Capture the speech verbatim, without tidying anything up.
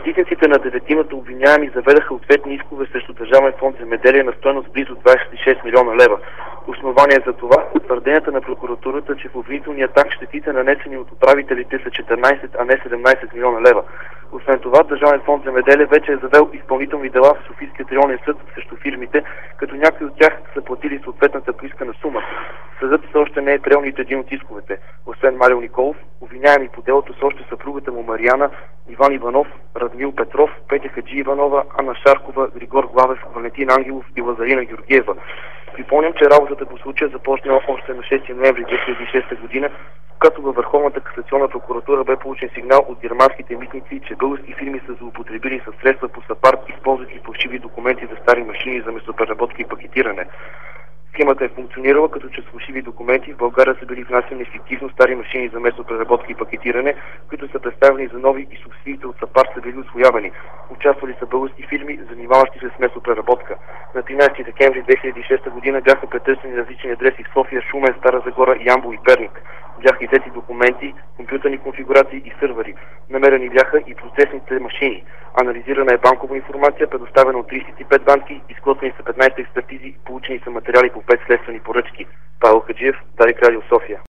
Защитниците на деветимата обвиняеми заведаха ответни искове срещу Държавен фонд „Земеделие” на стойност близо двадесет и шест милиона лева. Основание за това са твърденията на прокуратурата, че в обвинителния акт щетите, нанесени от управителите, са четиринадесет, а не седемнадесет милиона лева. Освен това, Държавен фонд „Земеделие” вече е завел изпълнителни дела в Софийският районен съд срещу фирмите, като някои от тях са платили съответната поискана сума. Съдът все още не е приел нито един от исковете. Освен Марио Николов, обвиняеми по делото са още съпругата му Мариана, Иван Иванов, Радмил Петров, Петя Хаджи Иванова, Анна Шаркова, Григор Главев, Валентин Ангелов и Лазарина Георгиева. Припомням, че работата по случая започна още на шести ноември две хиляди и шеста година, когато във Върховната касационна прокуратура бе получен сигнал от германските митници, че български фирми са злоупотребили със средства по САПАРД, използвайки фалшиви документи за стари машини за месопреработка и пакетиране. Схемата е функционирала, като чрез фалшиви документи в България са били внасяни ефективно стари машини за месопреработка и пакетиране, които са представени за нови и субсидиите от САПАРД са били усвоявани. Участвали са български фирми, занимаващи се с месопреработка. На тринадесети декември две хиляди и шеста година бяха претърсени различни адреси в София, Шумен, Стара Загора, Ямбол и Перник. Бяха иззети документи, компютърни конфигурации и сървъри. Намерени бяха и процесните машини. Анализирана е банкова информация, предоставена от тридесет и пет банки, изготвени са петнадесет експертизи, получени са материали по пет следствени поръчки. Павел Хаджиев, Дарик Радио, София.